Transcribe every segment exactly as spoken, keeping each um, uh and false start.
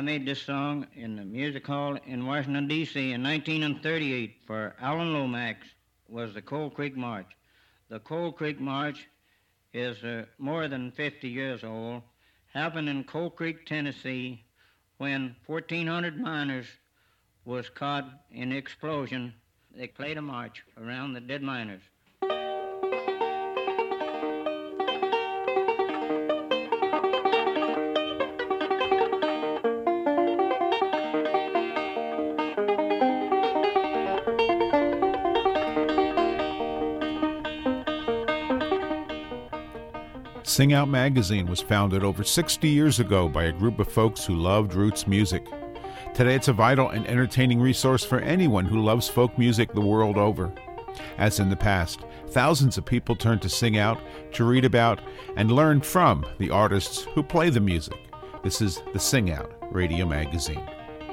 made this song in the music hall in Washington, D C in nineteen thirty-eight for Alan Lomax, was the Cold Creek March. The Cold Creek March is uh, more than fifty years old, happened in Cold Creek, Tennessee, when fourteen hundred miners was caught in the explosion. They played a march around the dead miners. Sing Out magazine was founded over sixty years ago by a group of folks who loved roots music. Today it's a vital and entertaining resource for anyone who loves folk music the world over. As in the past, thousands of people turn to Sing Out to read about and learn from the artists who play the music. This is the Sing Out Radio Magazine.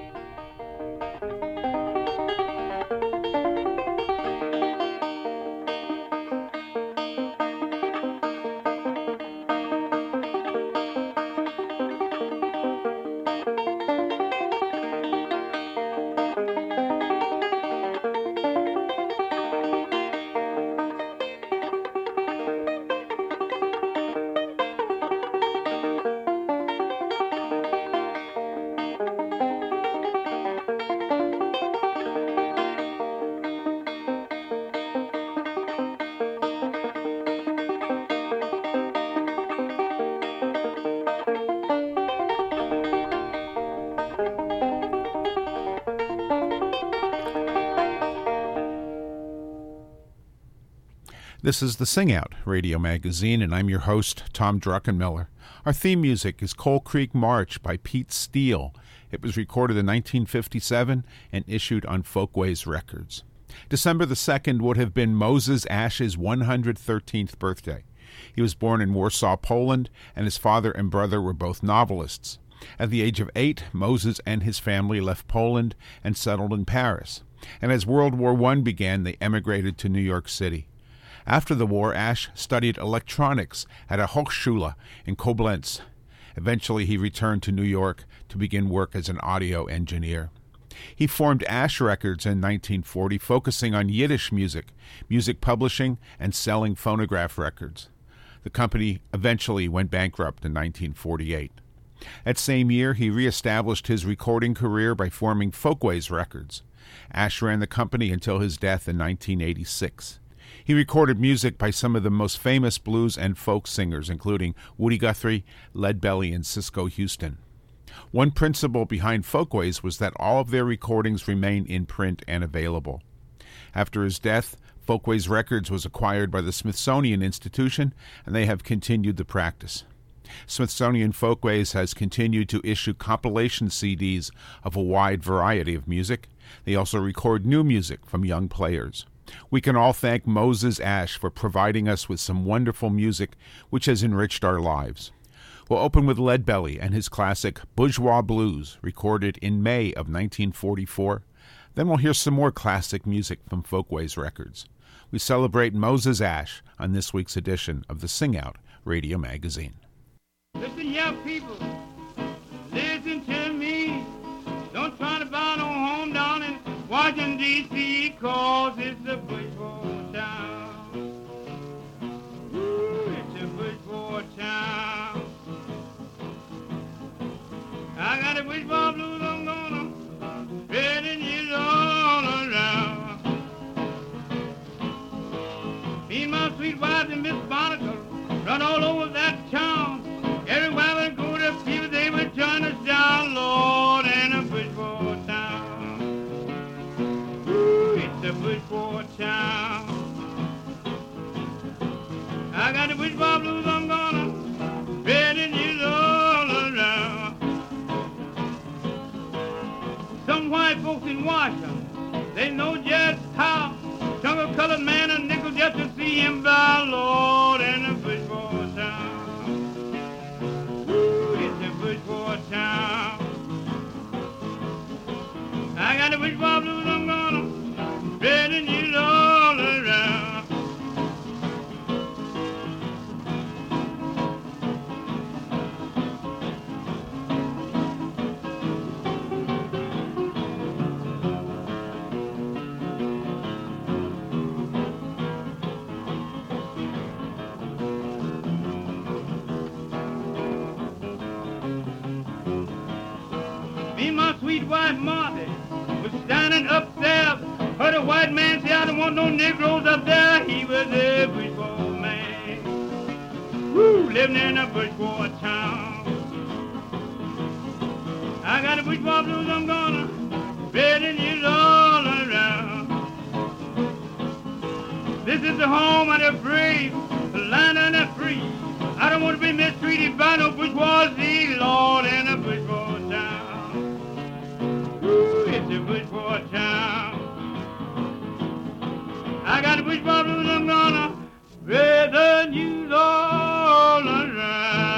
This is the Sing Out Radio Magazine, and I'm your host, Tom Druckenmiller. Our theme music is Cold Creek March by Pete Steele. It was recorded in nineteen fifty-seven and issued on Folkways Records. December the second would have been Moses Ash's one hundred thirteenth birthday. He was born in Warsaw, Poland, and his father and brother were both novelists. At the age of eight, Moses and his family left Poland and settled in Paris. And as World War One began, they emigrated to New York City. After the war, Ash studied electronics at a Hochschule in Koblenz. Eventually, he returned to New York to begin work as an audio engineer. He formed Ash Records in nineteen forty, focusing on Yiddish music, music publishing, and selling phonograph records. The company eventually went bankrupt in nineteen forty-eight. That same year, he reestablished his recording career by forming Folkways Records. Ash ran the company until his death in nineteen eighty-six. He recorded music by some of the most famous blues and folk singers, including Woody Guthrie, Lead Belly, and Cisco Houston. One principle behind Folkways was that all of their recordings remain in print and available. After his death, Folkways Records was acquired by the Smithsonian Institution, and they have continued the practice. Smithsonian Folkways has continued to issue compilation C Ds of a wide variety of music. They also record new music from young players. We can all thank Moses Ash for providing us with some wonderful music which has enriched our lives. We'll open with Lead Belly and his classic Bourgeois Blues, recorded in May of nineteen forty-four. Then we'll hear some more classic music from Folkways Records. We celebrate Moses Ash on this week's edition of the Sing Out Radio Magazine. Listen, young people, listen to me. Don't try to buy no home down in Washington, D C, cause it's a Bushboard town. Ooh, it's a Bushboard town. I got a Bushboard blues, I'm gonna red and yellow all around. Me and my sweet wife and Miss Barnacle run all over that town. Everywhere we go to people, they would turn us down, Lord, in a Bushboard town. Ooh, it's a Bushboard town. I got the Bushboard blues, I'm gonna red and yellow all around. Some white folks in Washington, they know just how. Jungle colored man a nickel just to see him by, Lord, in a Bushboard town. Bushboard town. I got the Bushboard blues, I'm gonna red and yellow all around. my sweet wife Martha was standing upstairs. Heard a white man say, I don't want no Negroes up there. He was a bushwalk man. Woo, living in a bushwalk town. I got a bushwalk blues, I'm gonna spread it years all around. This is the home of the brave, the land of the free. I don't want to be mistreated by no bourgeoisie, Lord, in a bourgeois town. Ooh, it's a bourgeois town. I got the bourgeois blues, I'm gonna spread the news all around.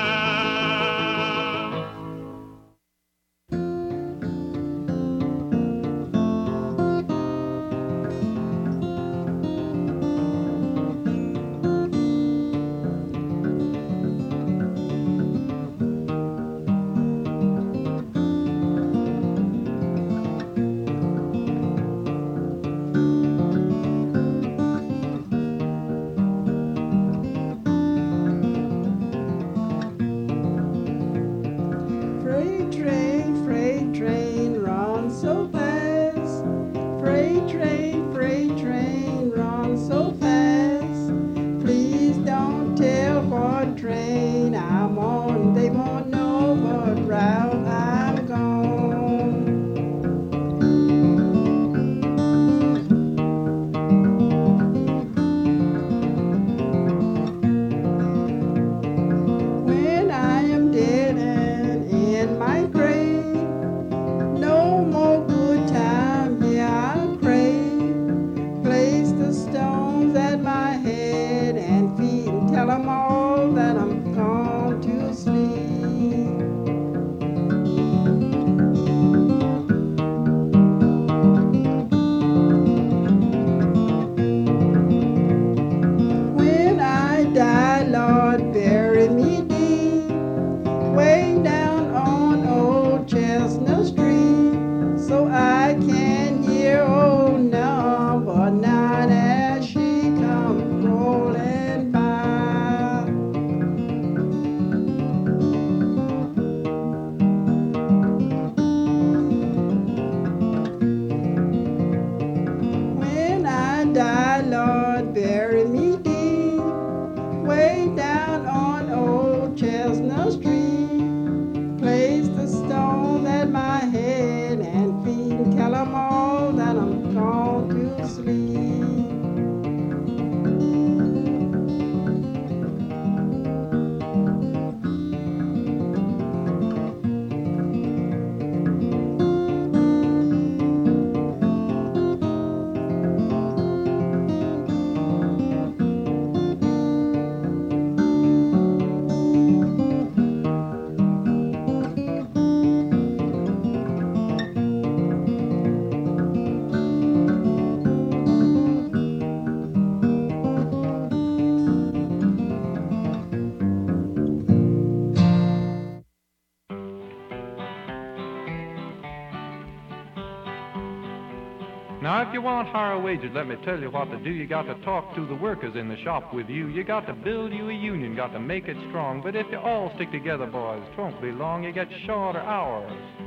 Now, if you want higher wages, let me tell you what to do. You got to talk to the workers in the shop with you. You got to build you a union, got to make it strong. But if you all stick together, boys, it won't be long. You get shorter hours,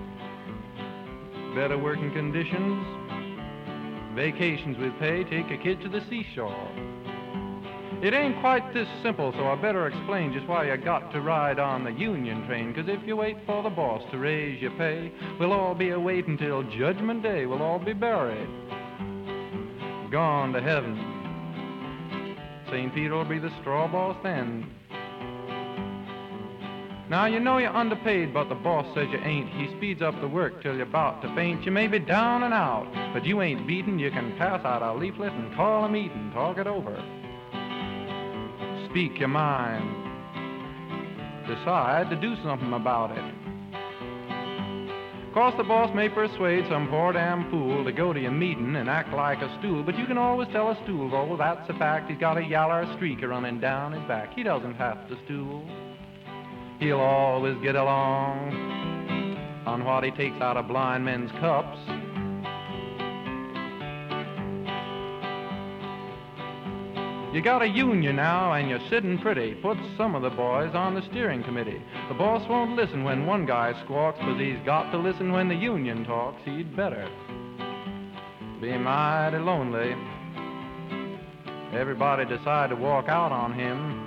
better working conditions, vacations with pay, take a kid to the seashore. It ain't quite this simple, so I better explain just why you got to ride on the union train. 'Cause if you wait for the boss to raise your pay, we'll all be a-waitin' till Judgment Day. We'll all be buried, gone to heaven. Saint Peter will be the straw boss then. Now, you know you're underpaid, but the boss says you ain't. He speeds up the work till you're about to faint. You may be down and out, but you ain't beaten. You can pass out a leaflet and call a meeting, talk it over. Speak your mind. Decide to do something about it. 'Course the boss may persuade some poor damn fool to go to your meeting and act like a stool, but you can always tell a stool, oh, that's a fact. He's got a yaller streak running down his back. He doesn't have to stool. He'll always get along on what he takes out of blind men's cups. You got a union now, and you're sitting pretty. Put some of the boys on the steering committee. The boss won't listen when one guy squawks, 'cause he's got to listen when the union talks. He'd better be mighty lonely. Everybody decide to walk out on him.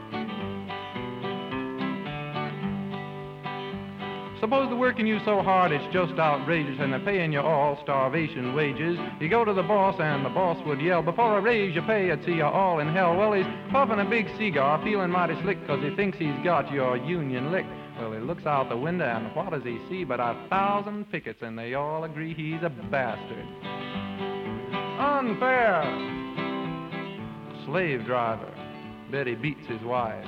Suppose they're working you so hard it's just outrageous, and they're paying you all starvation wages. You go to the boss and the boss would yell, before I raise your pay I'd see you all in hell. Well, he's puffing a big cigar, feeling mighty slick, 'cause he thinks he's got your union licked. Well, he looks out the window and what does he see but a thousand pickets, and they all agree he's a bastard. Unfair! Slave driver, bet he beats his wife.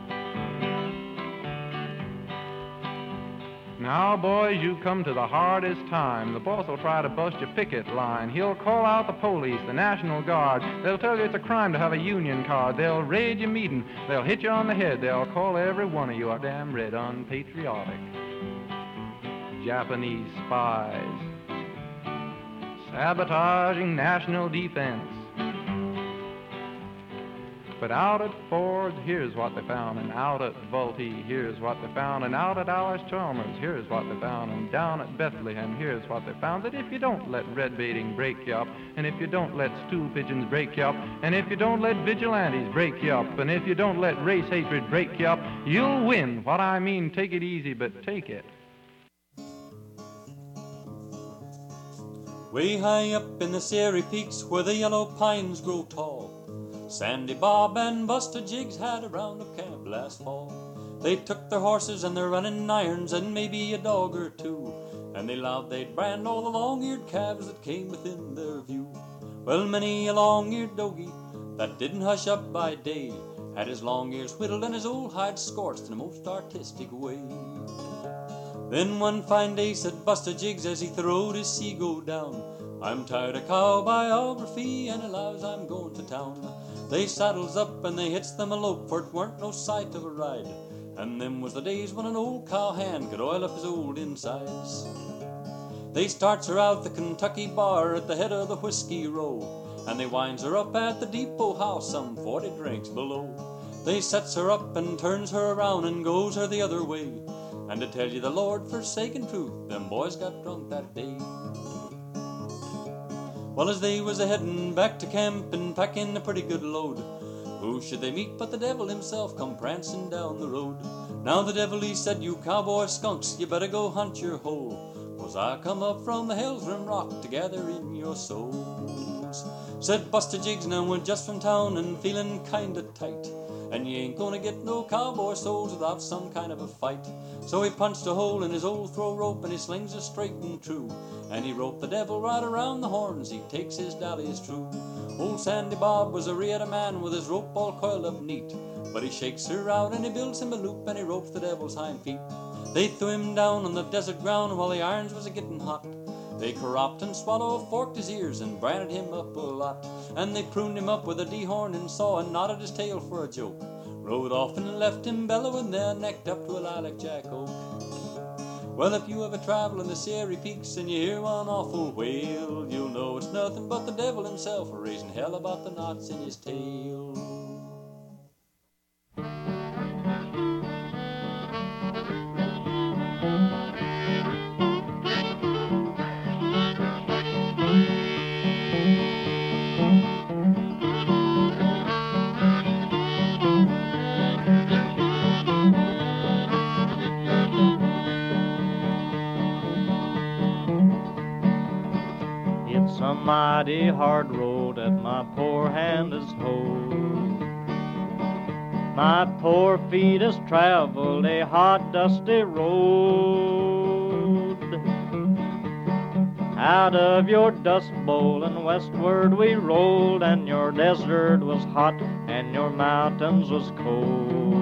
Now, boys, you come to the hardest time. The boss will try to bust your picket line. He'll call out the police, the National Guard. They'll tell you it's a crime to have a union card. They'll raid your meeting. They'll hit you on the head. They'll call every one of you a damn red unpatriotic. Japanese spies sabotaging national defense. But out at Ford's, here's what they found, and out at Vultee, here's what they found, and out at Alice Chalmers, here's what they found, and down at Bethlehem, here's what they found, that if you don't let red baiting break you up, and if you don't let stool pigeons break you up, and if you don't let vigilantes break you up, and if you don't let race hatred break you up, you'll win. What I mean, take it easy, but take it. Way high up in the Sierra Peaks where the yellow pines grow tall, Sandy Bob and Buster Jiggs had a round-up camp last fall. They took their horses and their running irons and maybe a dog or two, and they vowed they'd brand all the long-eared calves that came within their view. Well, many a long-eared doggie that didn't hush up by day had his long ears whittled and his old hide scorched in a most artistic way. Then one fine day said Buster Jiggs as he throwed his sea-go down, I'm tired of cow biography and allows I'm going to town. They saddles up and they hits them a lope, for it weren't no sight of a ride, and them was the days when an old cowhand could oil up his old insides. They starts her out the Kentucky bar at the head of the Whiskey Row, and they winds her up at the Depot House some forty drinks below. They sets her up and turns her around and goes her the other way, and to tell you the Lord forsaken truth, them boys got drunk that day. Well, as they was a-headin' back to camp and packing a pretty good load, who should they meet but the devil himself come prancing down the road. Now the devil he said, you cowboy skunks, you better go hunt your hole, 'cause I come up from the hills from rock to gather in your souls. Said Buster Jiggs, now we're just from town and feeling kinda tight, and you ain't gonna get no cowboy souls without some kind of a fight. So he punched a hole in his old throw rope and he slings it straight and true, and he roped the devil right around the horns, he takes his dallies true. Old Sandy Bob was a reata man with his rope all coiled up neat, but he shakes her out and he builds him a loop and he ropes the devil's hind feet. They threw him down on the desert ground while the irons was a-getting hot. They corrupt and swallowed, forked his ears and branded him up a lot, and they pruned him up with a dehorn and saw and knotted his tail for a joke. Rode off and left him bellowing there, necked up to a lilac jack oak. Well, if you ever travel in the Sierra Peaks and you hear one awful wail, you'll know it's nothing but the devil himself raising hell about the knots in his tail. A mighty hard road that my poor hand has hold. My poor feet has traveled a hot, dusty road. Out of your dust bowl and westward we rolled, and your desert was hot and your mountains was cold.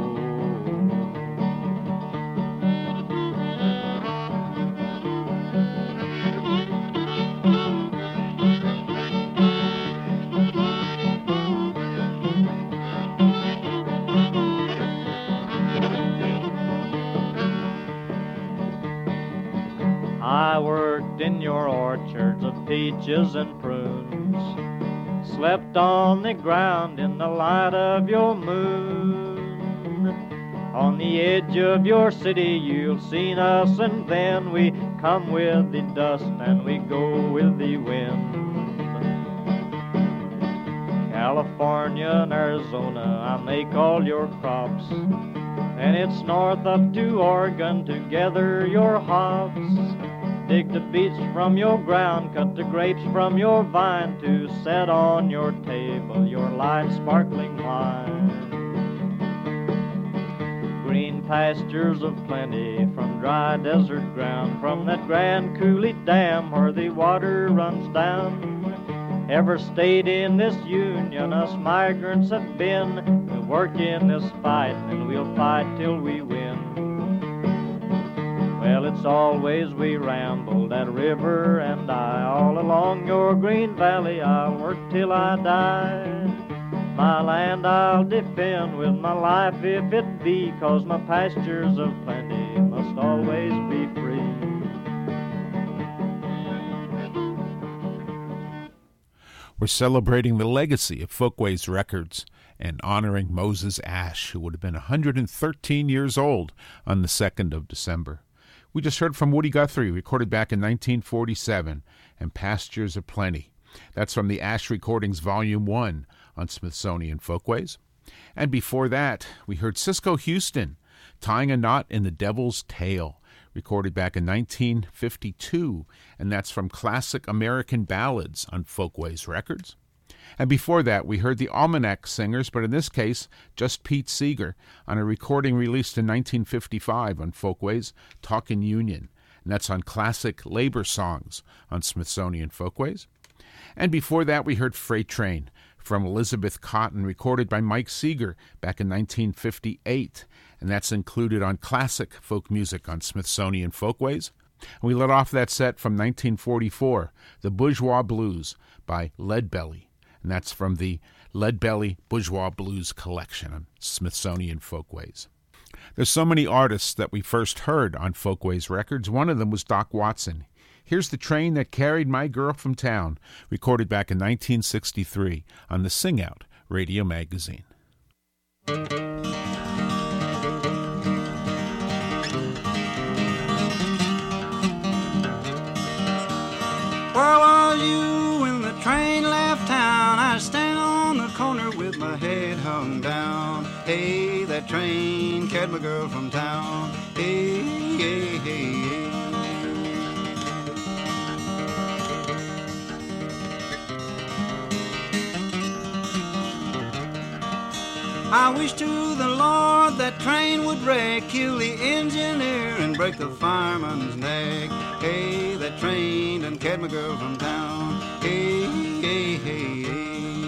I worked in your orchards of peaches and prunes, slept on the ground in the light of your moon. On the edge of your city you'll seen us, and then we come with the dust and we go with the wind. California and Arizona, I make all your crops, and it's north up to Oregon to gather your hops. Dig the beets from your ground, cut the grapes from your vine, to set on your table your light sparkling wine. Green pastures of plenty from dry desert ground, from that Grand Coulee Dam where the water runs down. Every state in this union us migrants have been. We'll work in this fight and we'll fight till we win. Well, it's always we ramble, that river and I, all along your green valley I'll work till I die. My land I'll defend with my life if it be, 'cause my pastures of plenty must always be free. We're celebrating the legacy of Folkways Records and honoring Moses Ash, who would have been one hundred thirteen years old on the second of December. We just heard from Woody Guthrie, recorded back in nineteen forty-seven, and Pastures of Plenty. That's from the Ash Recordings Volume one on Smithsonian Folkways. And before that, we heard Cisco Houston, Tying a Knot in the Devil's Tail, recorded back in nineteen fifty-two, and that's from Classic American Ballads on Folkways Records. And before that, we heard the Almanac Singers, but in this case, just Pete Seeger, on a recording released in nineteen fifty-five on Folkways, Talkin' Union, and that's on Classic Labor Songs on Smithsonian Folkways. And before that, we heard Freight Train from Elizabeth Cotton, recorded by Mike Seeger back in nineteen fifty-eight, and that's included on Classic Folk Music on Smithsonian Folkways. And we let off that set from nineteen forty-four, The Bourgeois Blues by Leadbelly, and that's from the Leadbelly Bourgeois Blues collection on Smithsonian Folkways. There's so many artists that we first heard on Folkways Records. One of them was Doc Watson. Here's The Train That Carried My Girl From Town, recorded back in nineteen sixty-three on the Sing Out radio magazine. Where was you when the train left town? I was standing on the corner with my head hung down. Hey, that train carried my girl from town. Hey, hey, hey, hey. I wish to the Lord that train would wreck, kill the engineer and break the fireman's neck. Hey, that train done carried my girl from town. Hey, hey, hey, hey.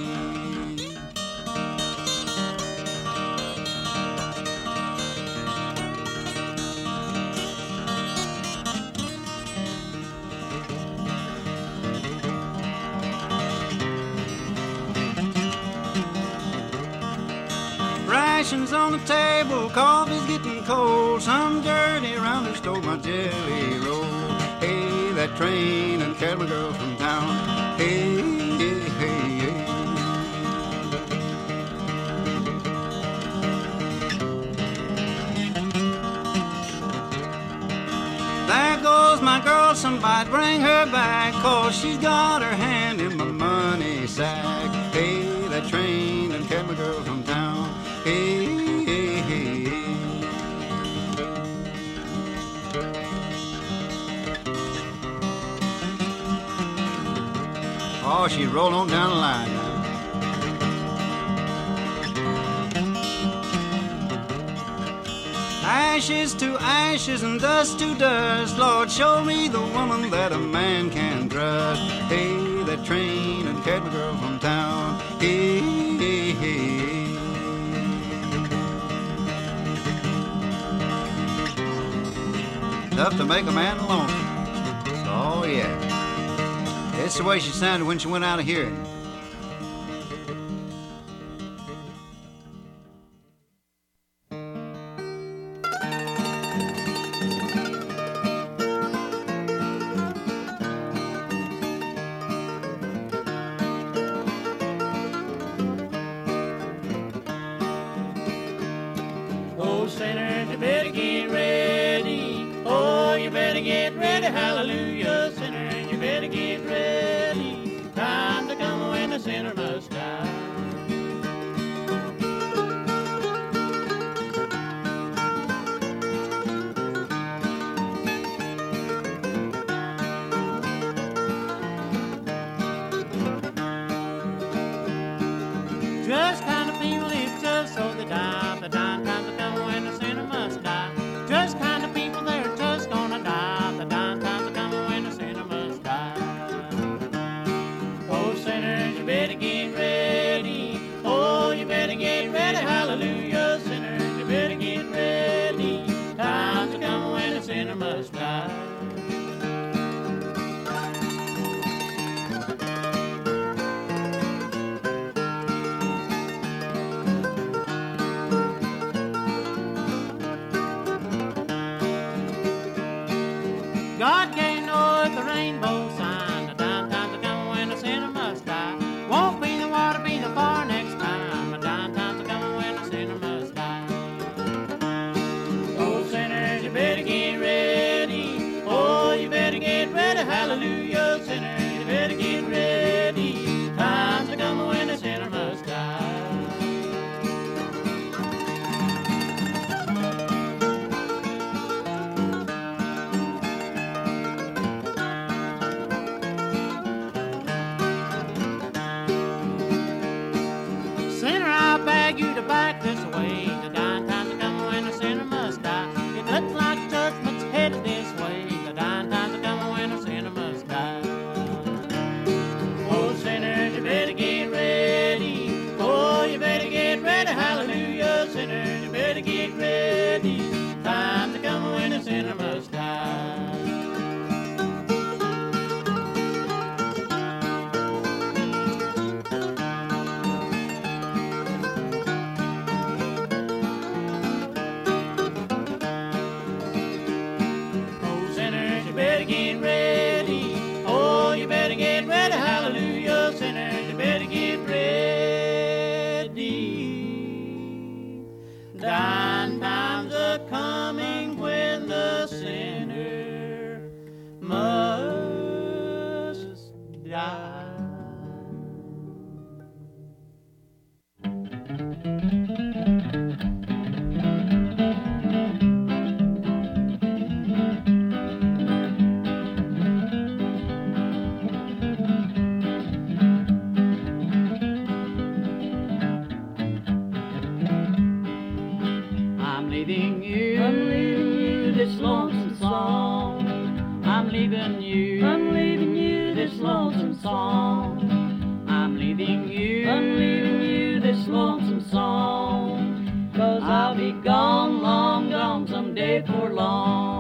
Rations on the table, coffee's getting cold. Some dirty rounder stole my jelly roll. Hey, that train and carried my girl from town. Hey, hey, hey, hey. There goes my girl, somebody bring her back, 'cause she's got her hand in my money sack. Hey, that train and carried my girl from town. Hey, hey, hey, hey. Oh, she rolled on down the line now. Ashes to ashes and dust to dust. Lord, show me the woman that a man can trust. Hey, that train and carried my girl from town. Hey, hey, hey, hey. Enough to make a man lonesome. Oh, yeah. That's the way she sounded when she went out of hearing. get ready, hallelujah, sinners, you better get ready. Time to come when the sinner must die. Just kind of people, it's just so they die. The time comes to come when the sinner must die. Just kind of people, they're just gonna die. The time comes to come when the sinner must die. Oh, sinners, you better get ready. Oh, you better get ready, hallelujah. Sinners, you better get ready. Time to come when the sinner must die. God gave Noah the rainbow sign. The time time to come when the sinner must die. Won't be the water, be the fire next time. The time time to come when the sinner must die. Oh, sinners, you better get ready. Oh, you better get ready, hallelujah. Sinners, you better get ready. Time to come when the sinner must die. Beg you to back this way. The dying time's coming when the sinner must die. It looks like judgment's headed this way. The dying time's coming when the sinner must die. Oh, sinners, you better get ready. Oh, you better get ready, hallelujah. Sinners, you better get ready. Time to come when the sinner must die. Get ready, oh, you better get ready, hallelujah, sinners, you better get ready. Dying times are coming when the sinner must die. I'm leaving you, I'm leaving you this lonesome song. I'm leaving you, I'm leaving you this lonesome song. I'm leaving you, I'm leaving you this lonesome song. Cause I'll be gone, long gone someday for long.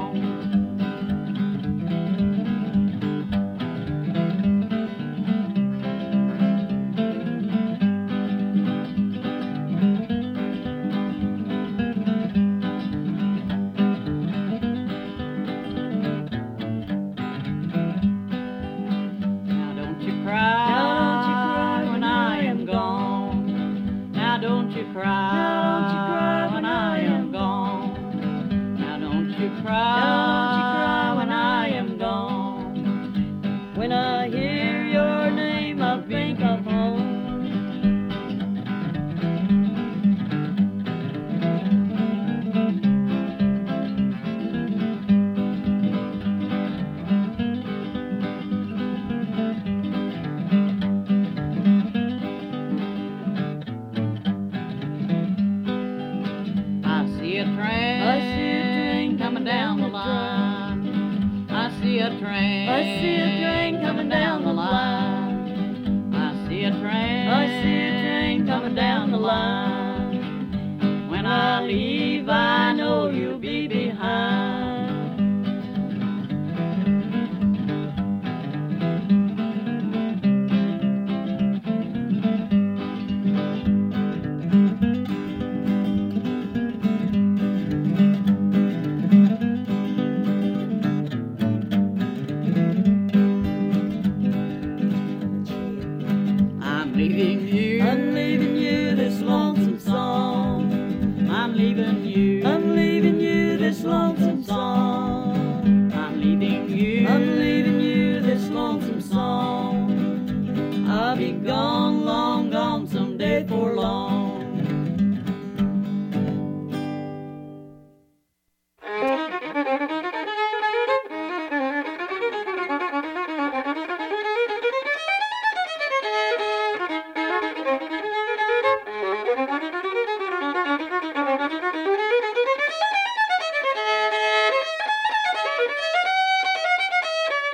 I'm leaving you.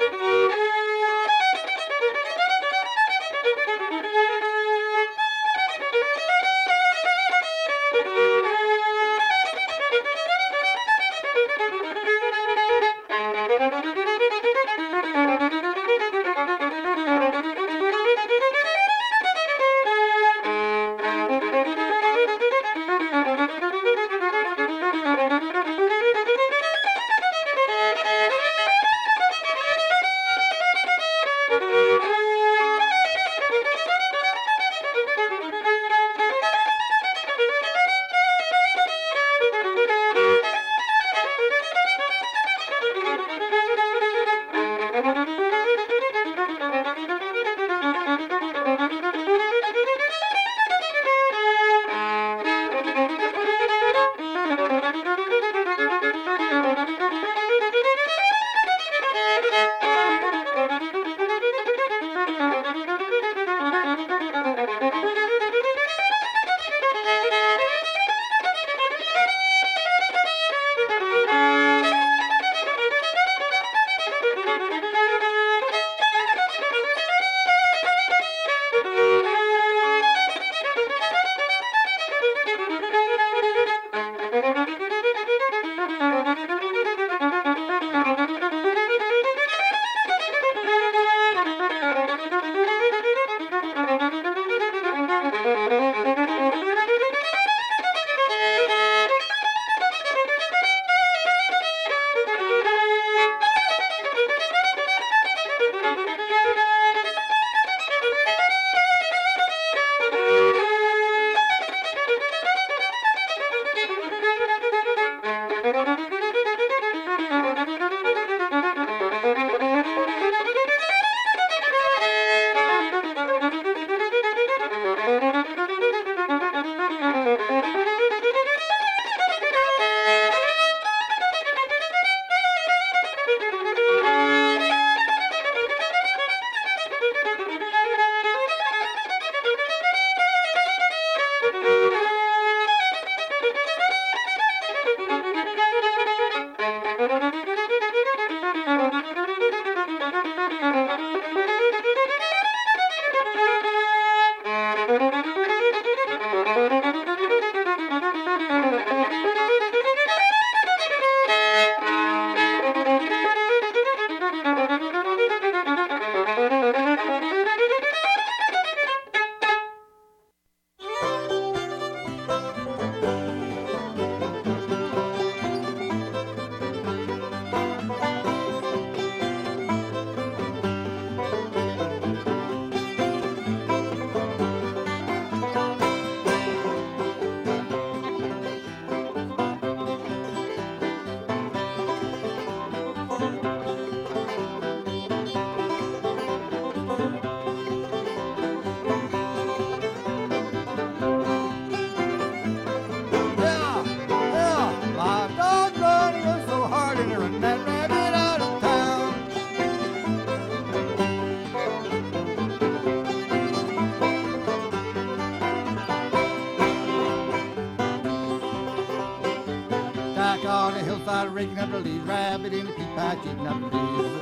Raking up the leaves, rabbit in the peat patch, eating up the leaves.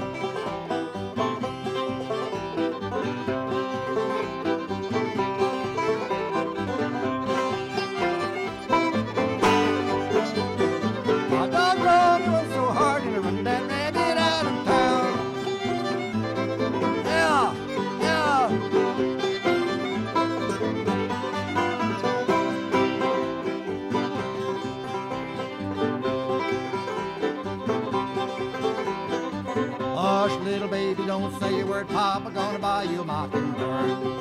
My dog run, run so hard and run that rabbit out of town. Yeah, yeah. Hush, little baby, don't say a word. Papa gonna buy you a mockingbird.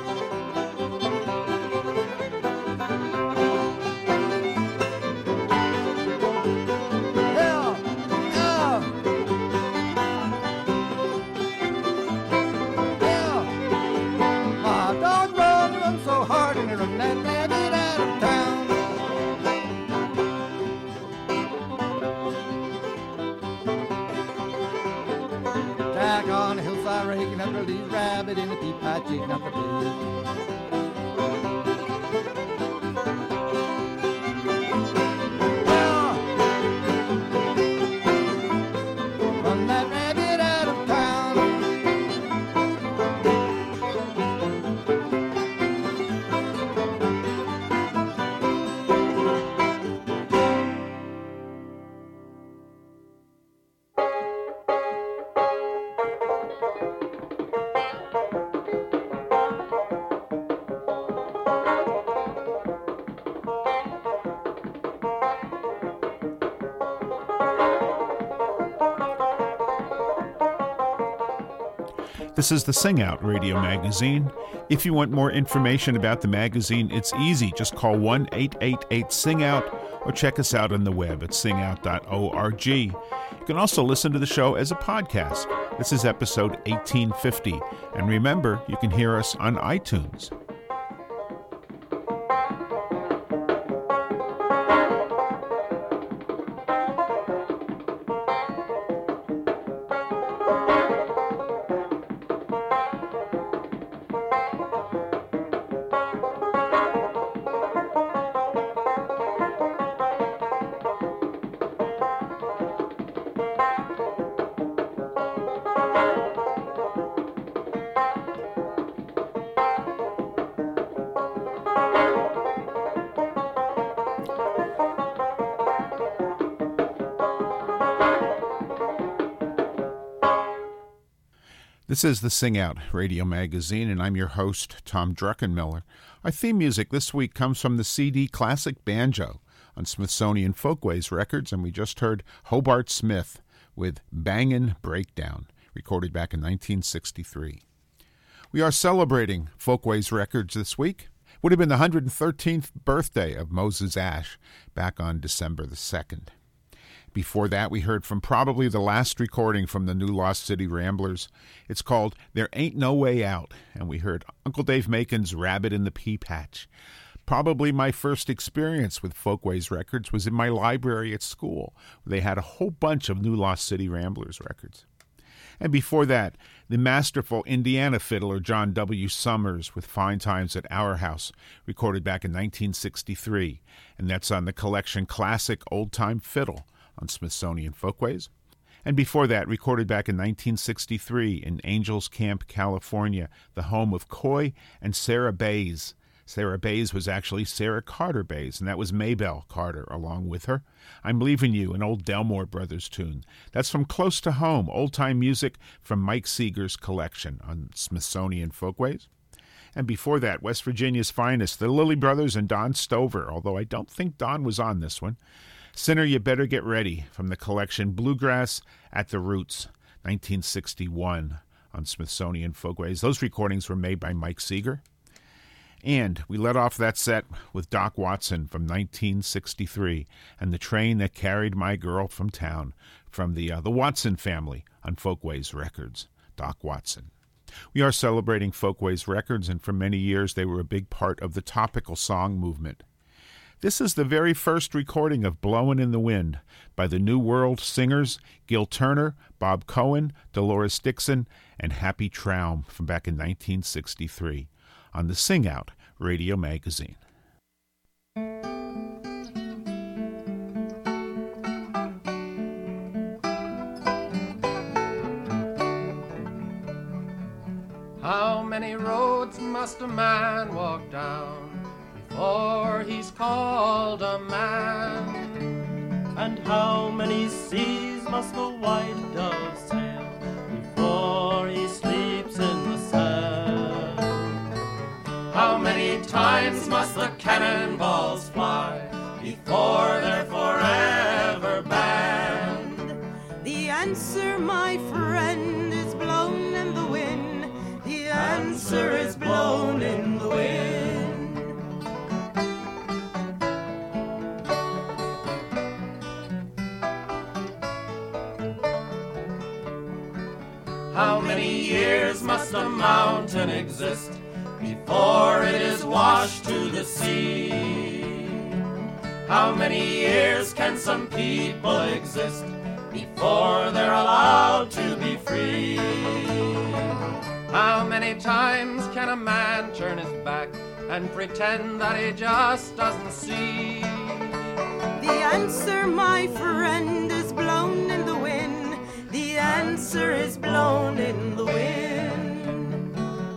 Yeah, yeah, yeah. My dog run, run so hard and run that rabbit out of town. Jack on the hillside raking up the leaves, rabbit in the peat patch eating up the leaves. Yeah. Run that rabbit out of town. This is the Sing Out Radio Magazine. If you want more information about the magazine, it's easy. Just call one eight eight eight sing out or check us out on the web at sing out dot org. You can also listen to the show as a podcast. This is episode eighteen fifty. And remember, you can hear us on iTunes. This is the Sing Out Radio Magazine, and I'm your host, Tom Druckenmiller. Our theme music this week comes from the C D Classic Banjo on Smithsonian Folkways Records, and we just heard Hobart Smith with Bangin' Breakdown, recorded back in nineteen sixty-three. We are celebrating Folkways Records this week. Would have been the one hundred thirteenth birthday of Moses Ash back on December the second. Before that, we heard from probably the last recording from the new Lost City Ramblers. It's called There Ain't No Way Out, and we heard Uncle Dave Macon's Rabbit in the Pea Patch. Probably my first experience with Folkways Records was in my library at school, where they had a whole bunch of new Lost City Ramblers records. And before that, the masterful Indiana fiddler John W. Summers with Fine Times at Our House, recorded back in nineteen sixty-three, and that's on the collection Classic Old Time Fiddle on Smithsonian Folkways. And before that, recorded back in nineteen sixty-three in Angels Camp, California, the home of Coy and Sarah Bays. Sarah Bays was actually Sarah Carter Bays, and that was Maybelle Carter along with her. I'm Leaving You, an old Delmore Brothers tune. That's from Close to Home, old-time music from Mike Seeger's collection on Smithsonian Folkways. And before that, West Virginia's finest, the Lilly Brothers and Don Stover, although I don't think Don was on this one. Sinner, You Better Get Ready, from the collection Bluegrass at the Roots, nineteen sixty-one, on Smithsonian Folkways. Those recordings were made by Mike Seeger. And we let off that set with Doc Watson from nineteen sixty-three, and The Train That Carried My Girl from Town, from the, uh, the Watson family on Folkways Records, Doc Watson. We are celebrating Folkways Records, and for many years they were a big part of the topical song movement. This is the very first recording of Blowin' in the Wind by the New World singers Gil Turner, Bob Cohen, Dolores Dixon, and Happy Traum from back in nineteen sixty-three on the Sing Out Radio Magazine. How many roads must a man walk down before he's called a man? And how many seas must the white dove sail before he sleeps in the sand? How many times must the cannonballs fly before they're forever banned? The answer, my friend, is blown in the wind. The answer is blown in the wind. How many years must a mountain exist before it is washed to the sea? How many years can some people exist before they're allowed to be free? How many times can a man turn his back and pretend that he just doesn't see? The answer, my friend, is blown in the wind. The answer is blown in the wind.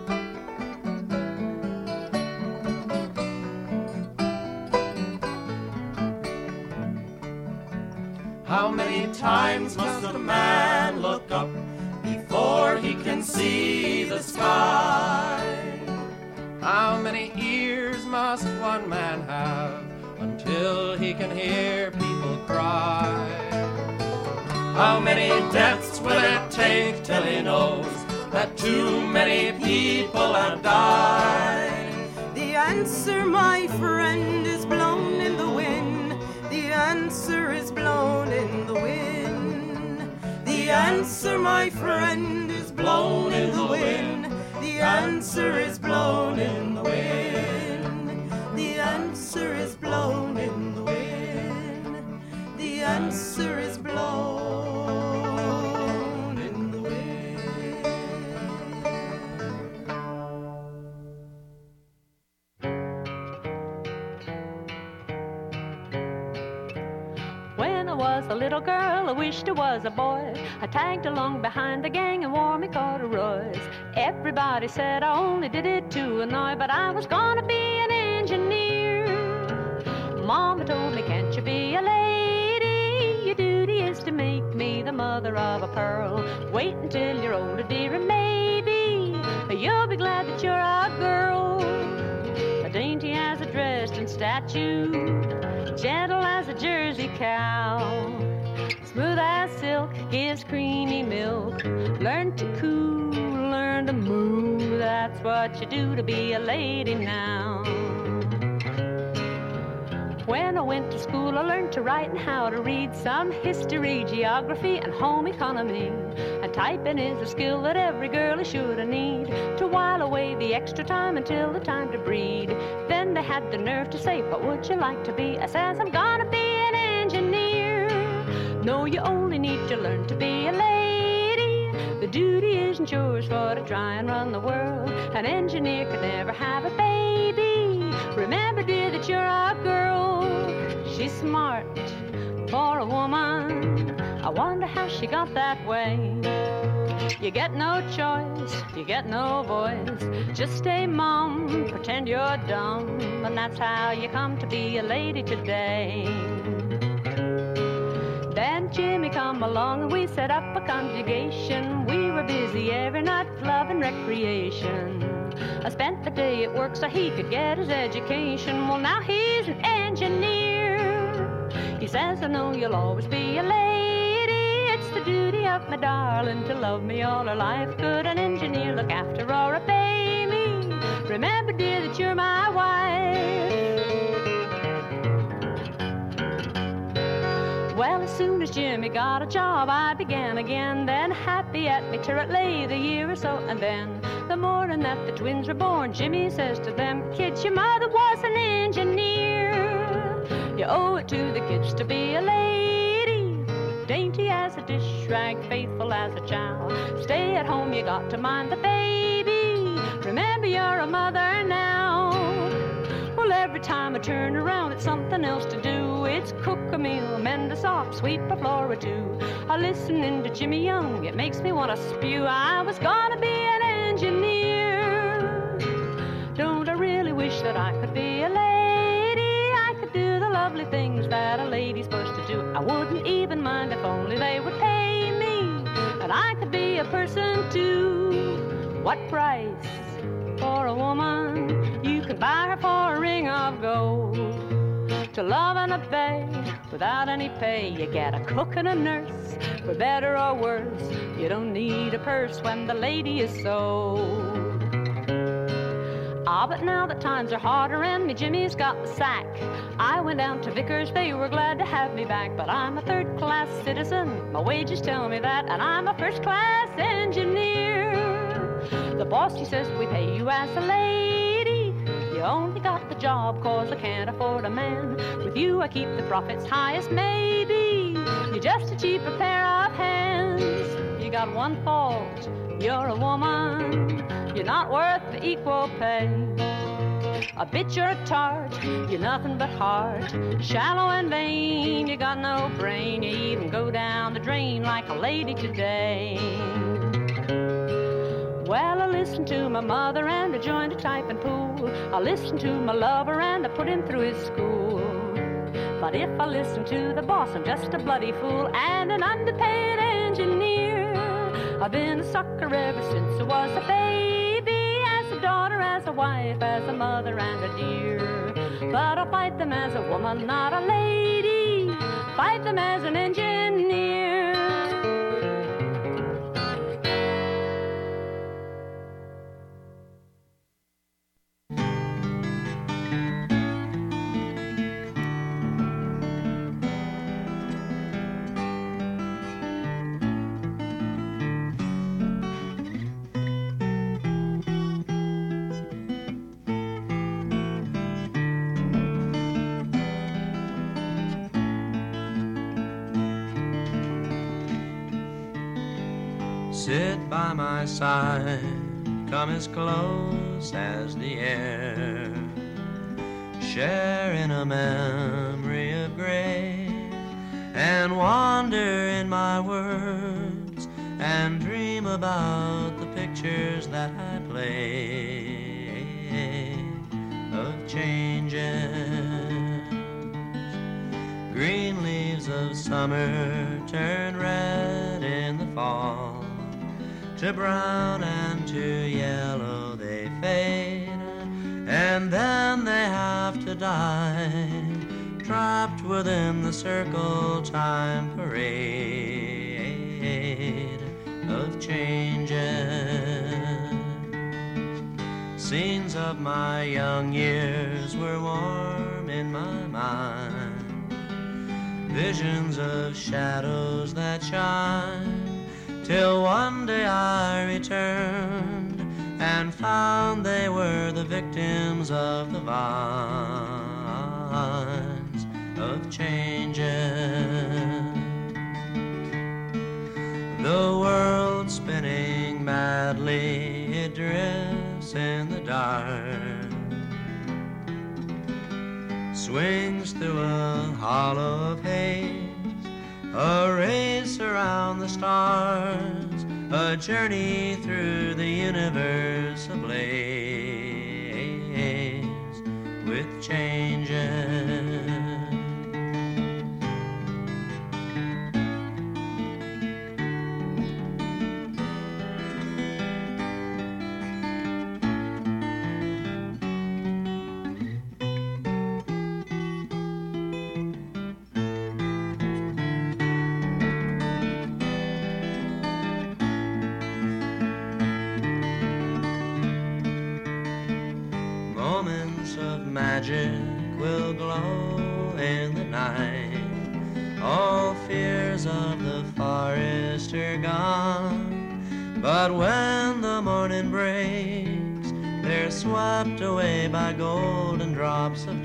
How many times must a man look up before he can see the sky? How many ears must one man have until he can hear people cry? How many deaths will it take till he knows that too many people have died. The answer, my friend, is blown in the wind. The answer is blown in the wind. The answer, my friend, is blown in the wind. The answer is blown in the wind. The answer is blown in the wind. The answer is blown in the wind. When I was a little girl, I wished I was a boy. I tagged along behind the gang and wore me corduroys. Everybody said I only did it to annoy, but I was gonna be an engineer. Mama told me, can't you be a lady? Your duty is to make me the mother of a pearl. Wait until you're older, dear, and maybe you'll be glad that you're a girl. Dainty as a Dresden statue, gentle as a Jersey cow, smooth as silk, gives creamy milk. Learn to coo, learn to move, that's what you do to be a lady now. When I went to school, I learned to write and how to read, some history, geography, and home economy. And typing is a skill that every girl is sure to need, to while away the extra time until the time to breed. Then they had the nerve to say, what would you like to be? I says, I'm gonna be an engineer. No, you only need to learn to be a lady. The duty isn't yours for to try and run the world. An engineer could never have a baby. Remember, dear, that you're a girl. She's smart for a woman. I wonder how she got that way. You get no choice, you get no voice. Just stay mum, pretend you're dumb, and that's how you come to be a lady today. Then Jimmy come along and we set up a congregation. We were busy every night with love and recreation. I spent the day at work so he could get his education. Well, now he's an engineer. He says, I know you'll always be a lady. It's the duty of my darling to love me all her life. Could an engineer look after or obey me? Remember, dear, that you're my wife. Well, as soon as Jimmy got a job, I began again. Then happy at me till it lay the year or so. And then the morning that the twins were born, Jimmy says to them, kids, your mother was an engineer. You owe it to the kids to be a lady. Dainty as a dish rag, faithful as a child. Stay at home, you got to mind the baby. Remember, you're a mother now. Well, every time I turn around, it's something else to do. It's cook a meal, mend a sock, sweep a floor or two. I listening to Jimmy Young, it makes me want to spew. I was gonna be an engineer. Don't I really wish that I could be a lady? I could do the lovely things that a lady's supposed to do. I wouldn't even mind if only they would pay me. And I could be a person too. What price for a woman? You could buy her for a ring of gold. To love and obey without any pay. You get a cook and a nurse, for better or worse. You don't need a purse when the lady is sold. Ah, but now that times are harder and me Jimmy's got the sack, I went down to Vickers, they were glad to have me back. But I'm a third-class citizen, my wages tell me that, and I'm a first-class engineer. The boss, he says, we pay you as a lady. You only got the job cause I can't afford a man. With you I keep the profits highest maybe. You're just a cheaper pair of hands. You got one fault, you're a woman. You're not worth the equal pay. A bit you're a tart, you're nothing but heart. Shallow and vain, you got no brain. You even go down the drain like a lady today. Well, I listened to my mother and I joined a typing pool. I listened to my lover and I put him through his school. But if I listen to the boss, I'm just a bloody fool and an underpaid engineer. I've been a sucker ever since I was a baby, as a daughter, as a wife, as a mother and a dear. But I'll fight them as a woman, not a lady. Fight them as an engineer. Sit by my side, come as close as the air, share in a memory of grace, and wander in my words, and dream about the pictures that I play of changes. Green leaves of summer turn red in the fall, to brown and to yellow they fade, and then they have to die, trapped within the circle time parade of changes. Scenes of my young years were warm in my mind, visions of shadows that shine, till one day I returned and found they were the victims of the vines of changes. The world spinning madly, it drifts in the dark, swings through a hollow of haze, a race around the stars, a journey through the universe ablaze with changes. Magic will glow in the night, all fears of the forest are gone, but when the morning breaks, they're swept away by golden drops of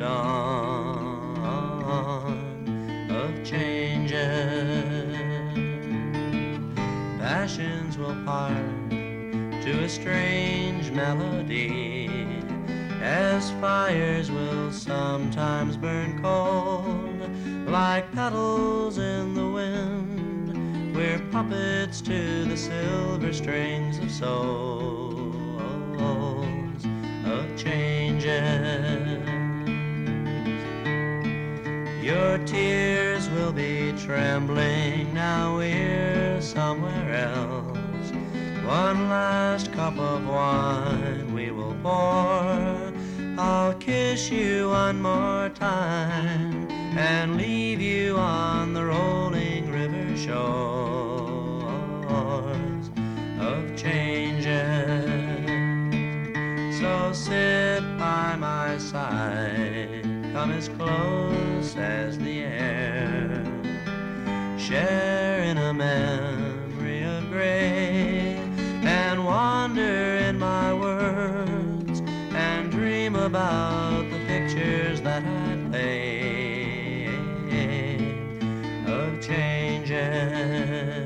dawn of changes. Passions will part to a strange melody, as fires will sometimes burn cold, like petals in the wind. We're puppets to the silver strings of souls of changes. Your tears will be trembling, now we're somewhere else. One last cup of wine we will pour, I'll kiss you one more time and leave you on the rolling river shores of changes. So sit by my side, come as close as the air, share in a memory of grace, and wander in my words, and dream about the pictures that I play of changes.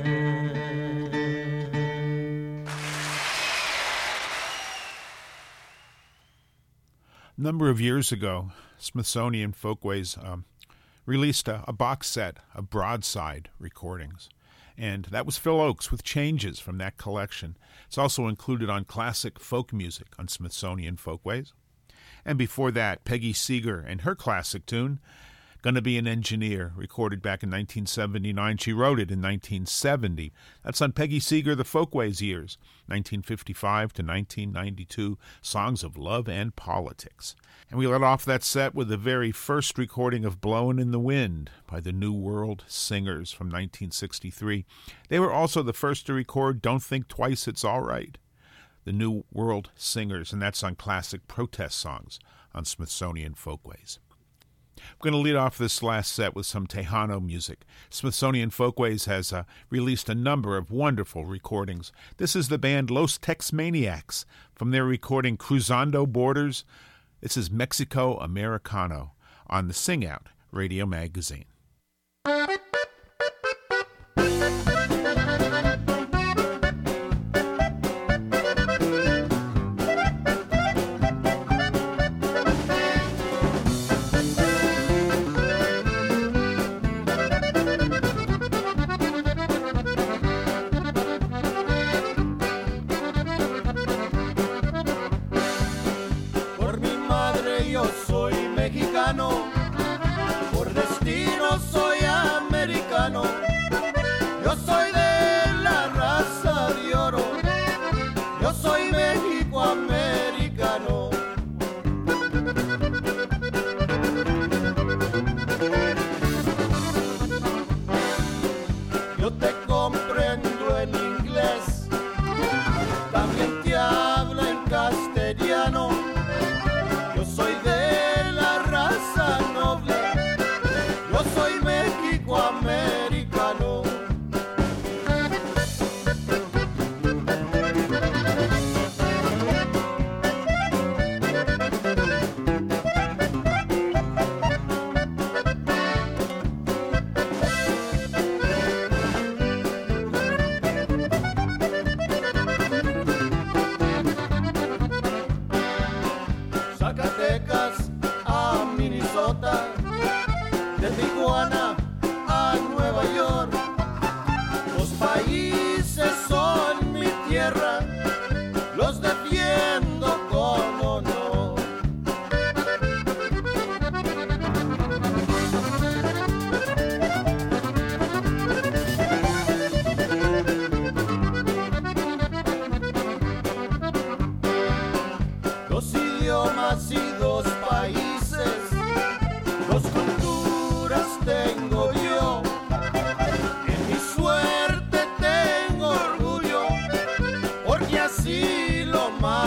A number of years ago, Smithsonian Folkways um, released a, a box set of Broadside recordings. And that was Phil Ochs with Changes from that collection. It's also included on Classic Folk Music on Smithsonian Folkways. And before that, Peggy Seeger and her classic tune, Gonna Be an Engineer, recorded back in nineteen seventy-nine. She wrote it in nineteen seventy. That's on Peggy Seeger, The Folkways Years, nineteen fifty-five to nineteen ninety-two, Songs of Love and Politics. And we let off that set with the very first recording of Blowin' in the Wind by the New World Singers from nineteen sixty-three. They were also the first to record Don't Think Twice, It's All Right. The New World Singers, and that's on Classic Protest Songs on Smithsonian Folkways. I'm going to lead off this last set with some Tejano music. Smithsonian Folkways has uh, released a number of wonderful recordings. This is the band Los Tex-Maniacs from their recording Cruzando Borders. This is Mexico Americano on the Sing Out Radio Magazine.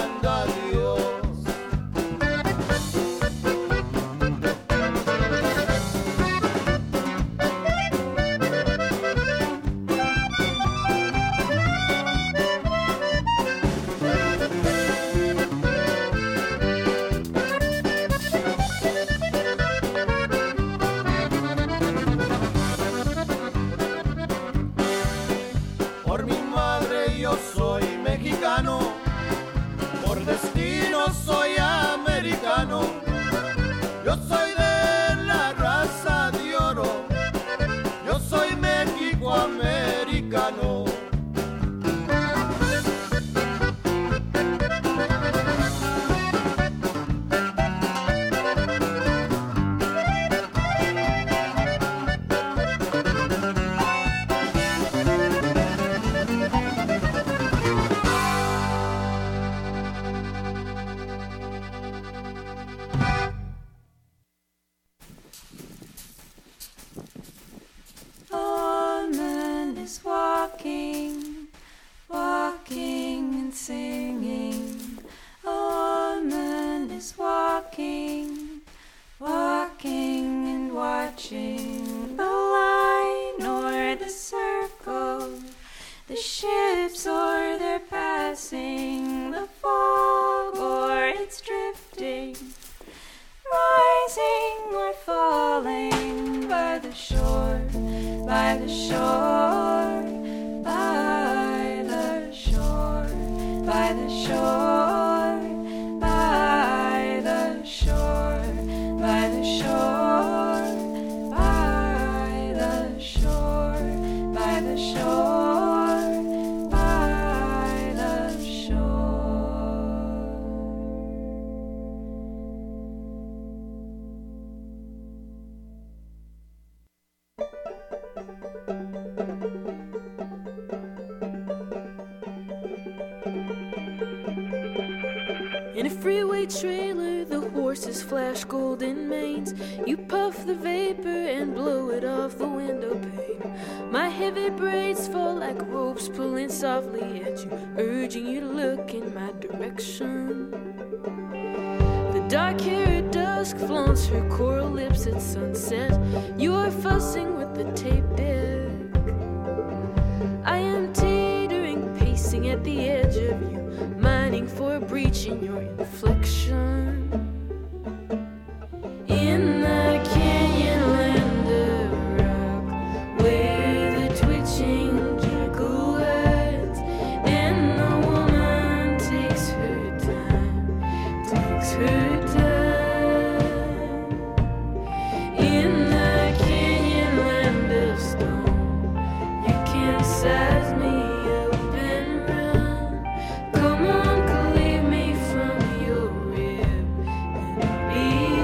diciendo adiós. Por mi madre yo soy mexicano, por destino soy americano. Yo soy de la raza de oro, yo soy México-americano. Old man is walking, walking and singing. Old man is walking, walking and watching the line or the circle, the ships or they're passing, the fog or it's drifting, rising or falling by the shore, by the shore, by the shore, by the shore, by the shore, by the shore, by the shore, by the shore, by the shore. In a freeway trailer, the horses flash golden manes. You puff the vapor and blow it off the window pane. My heavy braids fall like ropes pulling softly at you, urging you to look in my direction. The dark-haired dusk flaunts her coral lips at sunset. You are fussing with the tape deck. I am teetering, pacing at the edge of you, mining for a breach in your inflection. In the canyon land of rock, where the twitching jackal hides, and the woman takes her time, takes her time. In the canyon land of stone, you can't size me up and run. Come on, cleave me from your rib and be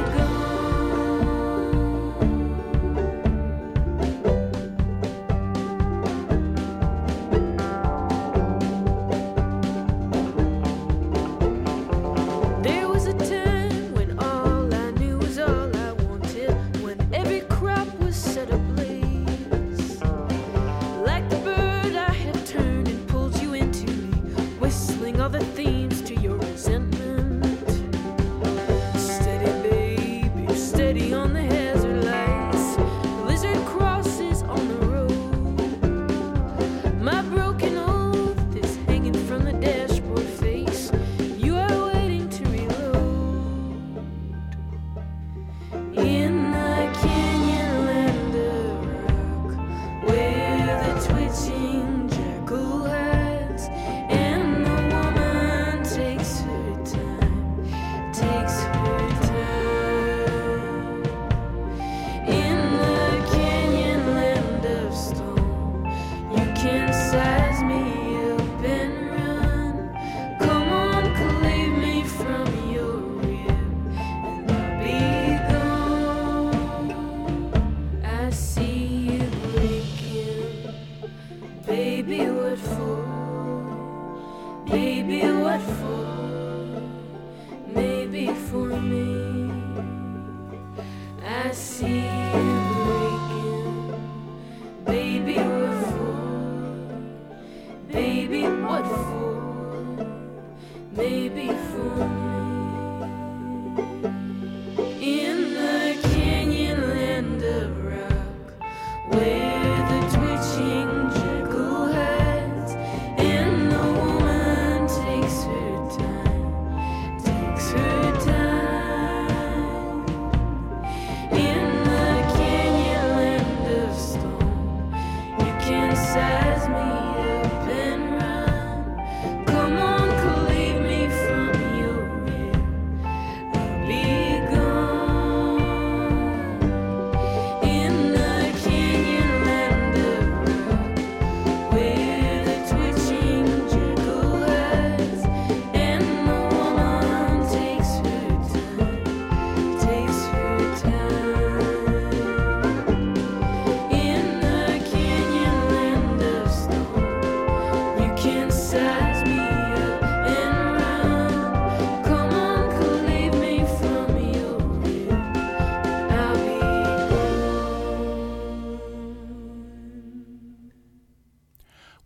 gone. There was a time when all I knew was all I wanted, when every crop was set ablaze. Like the bird I have turned and pulled you into me, whistling all the themes to your resentment. Steady, baby, steady on the hazard lights. Lizard crosses on the road. My broken oath is hanging from the dashboard face. You are waiting to reload. In the canyon land of rock, where the twitching jackal hides, and the woman takes her time, takes her time. In the canyon land of stone, you can't size me up and run. Come on, cleave me from your rib, and I'll be gone. I see you breaking, baby, what for? Baby, what for? Maybe for me. I see you breaking, baby, what for? Baby, what for?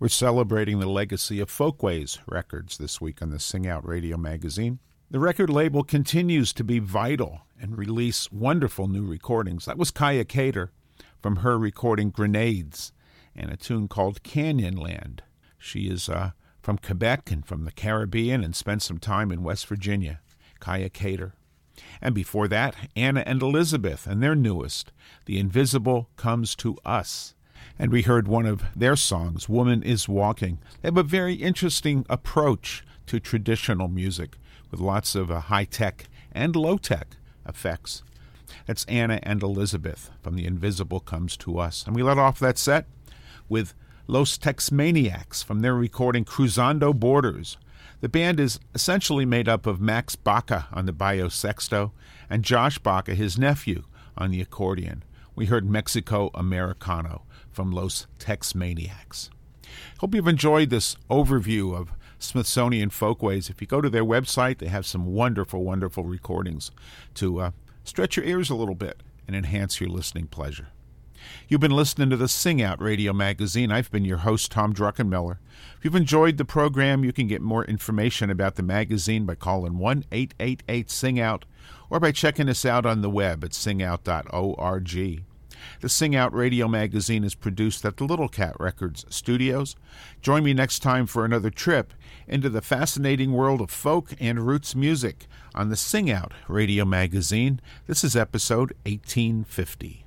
We're celebrating the legacy of Folkways Records this week on the Sing Out Radio magazine. The record label continues to be vital and release wonderful new recordings. That was Kaya Cater from her recording Grenades and a tune called Canyonland. She is uh, from Quebec and from the Caribbean and spent some time in West Virginia. Kaya Cater. And before that, Anna and Elizabeth and their newest, The Invisible Comes to Us. And we heard one of their songs, Woman is Walking. They have a very interesting approach to traditional music with lots of uh, high-tech and low-tech effects. That's Anna and Elizabeth from The Invisible Comes to Us. And we let off that set with Los Tex-Maniacs from their recording Cruzando Borders. The band is essentially made up of Max Baca on the Bayo Sexto and Josh Baca, his nephew, on the accordion. We heard Mexico Americano from Los Tex-Maniacs. Hope you've enjoyed this overview of Smithsonian Folkways. If you go to their website, they have some wonderful, wonderful recordings to uh, stretch your ears a little bit and enhance your listening pleasure. You've been listening to the Sing Out Radio magazine. I've been your host, Tom Druckenmiller. If you've enjoyed the program, you can get more information about the magazine by calling one eight eight eight sing out or by checking us out on the web at sing out dot org. The Sing Out Radio magazine is produced at the Little Cat Records studios. Join me next time for another trip into the fascinating world of folk and roots music on the Sing Out Radio magazine. This is episode eighteen fifty.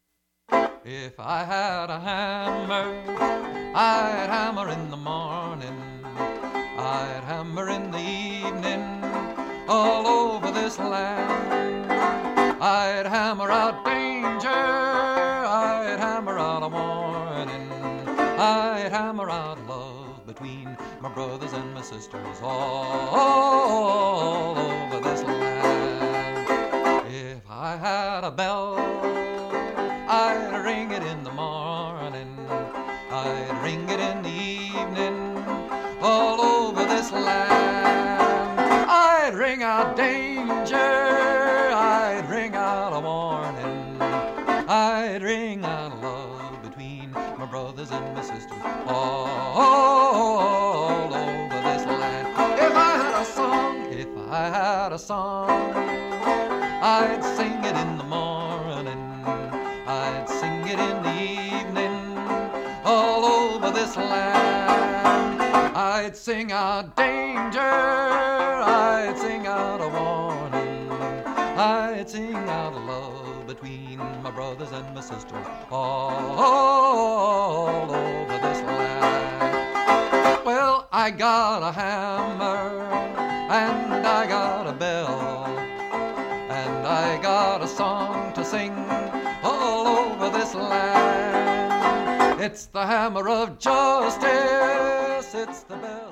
If I had a hammer, I'd hammer in the morning, I'd hammer in the evening, all over this land. I'd hammer out danger, I'd hammer out a warning, I'd hammer out love between my brothers and my sisters all, all over this land. If I had a bell, I'd ring it in the morning, I'd ring it in the evening, all over this land. I'd ring out danger, I'd ring out a warning, I'd ring out love between my brothers and my sisters, all, all over this land. If I had a song, if I had a song, I'd sing it in the morning, I'd sing it in the evening, all over this land. I'd sing out danger, I'd sing out a warning, I'd sing out love between my brothers and my sisters, all, all over this land. Well, I got a hammer, and I got a bell, and I got a song to sing all over this land. It's the hammer of justice, it's the bell